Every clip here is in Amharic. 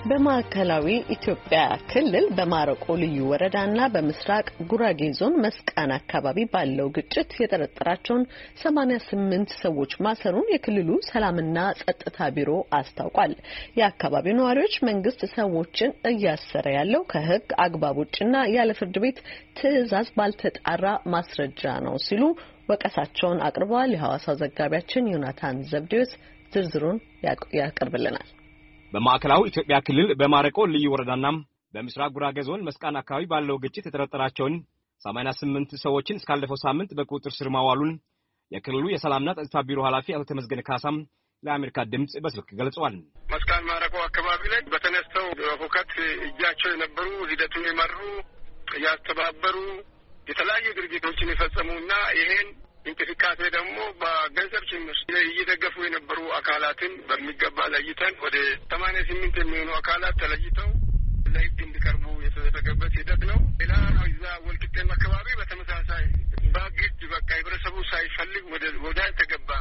በማዕከላዊ ኢትዮጵያ ክልል በማረቆ ልዩ ወረዳና በምስራቅ ጉራጌ ዞን መስቃን አካባቢ ባለው ግጭት የጠረጠራቸውን 88 ሰዎች ማሰሩን የክልሉ ሰላምና ጸጥታ ቢሮ አስታውቋል። የአካባቢው ነዋሪዎች መንግስት ሰዎችን እያሰረ ያለው ከህግ አግባብ ውጭና ያለ ፍርድ ቤት ትዕዛዝ ባልተጣራ ማስረጃ ነው ሲሉ ወቀሳቸውን አቅርበዋል። የሐዋሳው ዘጋቢያችን ዮናታን ዘብዴዎስ ዝርዝሩን ያቀርብልናል። በማዕከላዊ ኢትዮጵያ ክልል በማረቆ ልዩ ወረዳና በምስራቅ ጉራጌ ዞን መስቃን አካባቢ ባለው ግጭት የተጠረጠራቸውን 88 ሰዎችን እስካለፈው ሳምንት በቁጥጥር ስር ማዋሉን የክልሉ የሰላምና ጸጥታ ቢሮ ኃላፊ አቶ ተመስገን ካሳም ለአሜሪካ ድምጽ በስልክ ገልጸዋል። መስቃን ማረቆ አካባቢ ላይ በተነስተው ሁከት እጃቸው የነበሩ ሂደቱን የመሩ ያስተባበሩ የተለያዩ ድርጊቶችን የፈጸሙና ይሄን እንቅስቃሴ ደግሞ በገንዘብ ጭምር እየደገፉ የነበሩ አካላትን በሚገባ ለይተን ወደ 88 የሚሆኑ አካላት ተለይተው ለህግ እንዲቀርቡ የተደረገበት ሂደት ነው። ሌላ እዛ ወልቂጤም አካባቢ በተመሳሳይ በግድ በቃ ህብረተሰቡ ሳይፈልግ ወደ ያልተገባ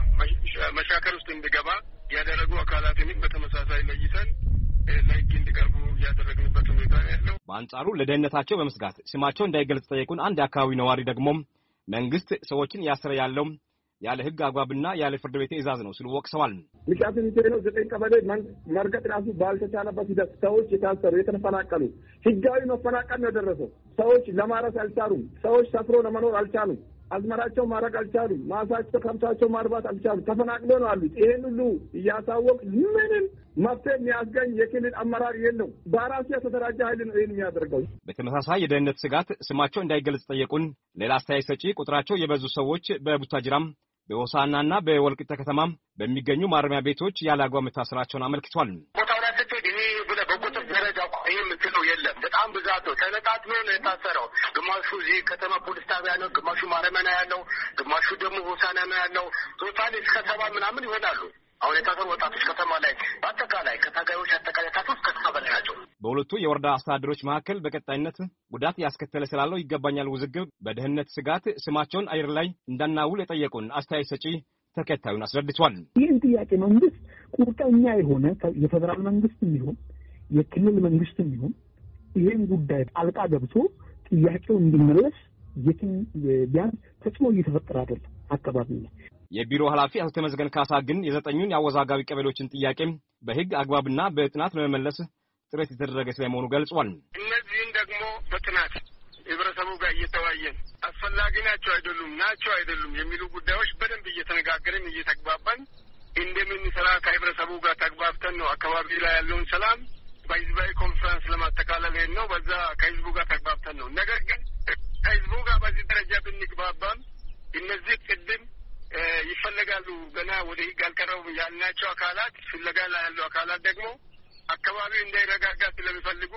መሻከር ውስጥ እንዲገባ ያደረጉ አካላትንም በተመሳሳይ ለይተን ለህግ እንዲቀርቡ ያደረግንበት ሁኔታ ነው ያለው። በአንጻሩ ለደህንነታቸው በመስጋት ስማቸው እንዳይገለጽ ጠየቁን አንድ አካባቢ ነዋሪ ደግሞ መንግስት ሰዎችን ያሰረ ያለው ያለ ህግ አግባብና ያለ ፍርድ ቤት ትዕዛዝ ነው ሲሉ ወቅሰዋል። ምክንያቱም ነው 9 ቀበሌ መርገጥ ራሱ ባልተቻለበት ሂደት ሰዎች የታሰሩ የተፈናቀሉ ህጋዊ መፈናቀል ነው ደረሰው። ሰዎች ለማረስ አልቻሉም። ሰዎች ሰፍሮ ለመኖር አልቻሉም። አዝመራቸው ማረግ አልቻሉም። ማሳቸው ከብታቸው ማርባት አልቻሉም። ተፈናቅለው ነው አሉት። ይሄን ሁሉ እያሳወቅ ምንም መፍትሄ የሚያስገኝ የክልል አመራር የለው። በራሱ የተደራጀ ኃይል ነው ይሄን የሚያደርገው። በተመሳሳይ የደህንነት ስጋት ስማቸው እንዳይገለጽ ጠየቁን ሌላ አስተያየት ሰጪ ቁጥራቸው የበዙ ሰዎች በቡታጅራም በሆሳናና በወልቂጤ ከተማ በሚገኙ ማረሚያ ቤቶች ያለ አግባብ መታሰራቸውን አመልክቷል። ቦታው ላይ ስትሄድ ይሄ በቁጥር ደረጃ ይሄ የምትለው የለም። በጣም ብዛት ነው። ተነጣጥሎ ነው የታሰረው። ግማሹ እዚህ ከተማ ፖሊስ ጣቢያ ነው፣ ግማሹ ማረሚያ ነው ያለው፣ ግማሹ ደግሞ ሆሳና ነው ያለው። ቶታሊ እስከ 70 ምናምን ይሆናሉ። አሁን የታሰሩ ወጣቶች ከተማ ላይ በአጠቃላይ ከታጋዮች አጠቃላይ ታቶች ከተማ በላይ ናቸው። በሁለቱ የወረዳ አስተዳደሮች መካከል በቀጣይነት ጉዳት ያስከተለ ስላለው ይገባኛል ውዝግብ በደህንነት ስጋት ስማቸውን አየር ላይ እንዳናውል የጠየቁን አስተያየት ሰጪ ተከታዩን አስረድቷል። ይህን ጥያቄ መንግስት ቁርጠኛ የሆነ የፌደራል መንግስትም ይሁን የክልል መንግስትም ይሁን ይህን ጉዳይ ጣልቃ ገብቶ ጥያቄው እንዲመለስ የትም ቢያንስ ተጽዕኖ እየተፈጠረ አይደለም አካባቢ ላይ። የቢሮ ኃላፊ አቶ ተመስገን ካሳ ግን የዘጠኙን የአወዛጋቢ ቀበሌዎችን ጥያቄ በህግ አግባብና በጥናት ለመመለስ ጥረት የተደረገ ስለመሆኑ ገልጿል። እነዚህን ደግሞ በጥናት ህብረተሰቡ ጋር እየተወያየን አስፈላጊ ናቸው አይደሉም የሚሉ ጉዳዮች በደንብ እየተነጋገርን እየተግባባን እንደምንሰራ ከህብረተሰቡ ጋር ተግባብተን ነው አካባቢ ላይ ያለውን ሰላም በህዝባዊ ኮንፈረንስ ለማጠቃለል ነው። በዛ ከህዝቡ ጋር ተግባብተን ነው። ነገር ግን ከህዝቡ ጋር በዚህ ደረጃ ብንግባባም እነዚህ ቅድም ይፈለጋሉ ገና ወደ ህግ አልቀረቡም ያልናቸው አካላት ፍለጋ ላይ ያሉ አካላት ደግሞ አካባቢው እንዳይረጋጋ ስለሚፈልጉ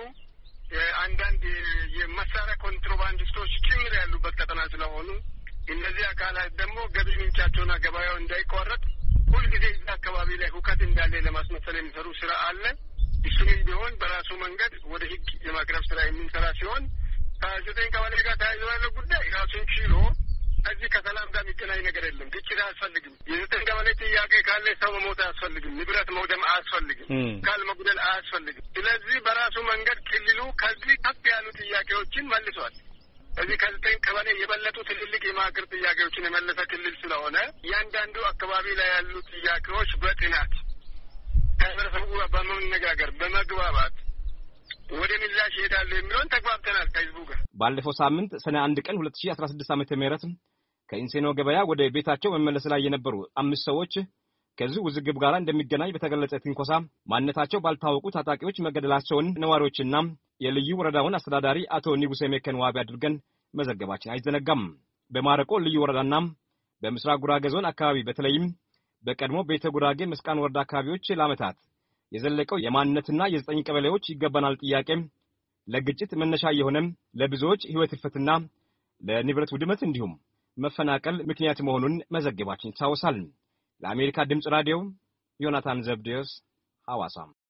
አንዳንድ የመሳሪያ ኮንትሮባንዲስቶች ጭምር ያሉበት ቀጠና ስለሆኑ እነዚህ አካላት ደግሞ ገቢ ምንጫቸውና ገበያው እንዳይቋረጥ ሁልጊዜ እዛ አካባቢ ላይ ሁከት እንዳለ ለማስመሰል የሚሰሩ ስራ አለ። እሱንም ቢሆን በራሱ መንገድ ወደ ህግ የማቅረብ ስራ የምንሰራ ሲሆን ከ9 ቀበሌ ጋር ተያይዞ ያለው ጉዳይ ራሱን ችሎ እዚህ ከሰላም ጋር የሚገናኝ ነገር የለም። ግጭት አያስፈልግም። የ9 ቀበሌ ጥያቄ ካለ ሰው መሞት አያስፈልግም። ንብረት መውደም አያስፈልግም። ካል መጉደል አያስፈልግም። ስለዚህ በራሱ መንገድ ክልሉ ከዚህ ከፍ ያሉ ጥያቄዎችን መልሷል። እዚህ ከ9 ቀበሌ የበለጡ ትልልቅ የማዕከል ጥያቄዎችን የመለሰ ክልል ስለሆነ እያንዳንዱ አካባቢ ላይ ያሉ ጥያቄዎች በጥናት ከህብረተሰቡ ጋር በመነጋገር በመግባባት ወደ ምላሽ ይሄዳሉ የሚለውን ተግባብተናል ከህዝቡ ጋር። ባለፈው ሳምንት ሰኔ 1 ቀን 2016 ዓ.ም ከኢንሴኖ ገበያ ወደ ቤታቸው መመለስ ላይ የነበሩ 5 ሰዎች ከዚህ ውዝግብ ጋር እንደሚገናኝ በተገለጸ ትንኮሳ ማንነታቸው ባልታወቁ ታጣቂዎች መገደላቸውን ነዋሪዎችና የልዩ ወረዳውን አስተዳዳሪ አቶ ንጉሴ ሜከን ዋቢ አድርገን መዘገባችን አይዘነጋም። በማረቆ ልዩ ወረዳና በምስራቅ ጉራጌ ዞን አካባቢ በተለይም በቀድሞ ቤተ ጉራጌ መስቃን ወረዳ አካባቢዎች ለዓመታት የዘለቀው የማንነትና የ9 ቀበሌዎች ይገባናል ጥያቄ ለግጭት መነሻ የሆነ ለብዙዎች ህይወት ህልፈትና ለንብረት ውድመት እንዲሁም መፈናቀል ምክንያት መሆኑን መዘገባችን ይታወሳል። ለአሜሪካ ድምጽ ራዲዮ ዮናታን ዘብዴዎስ ሐዋሳ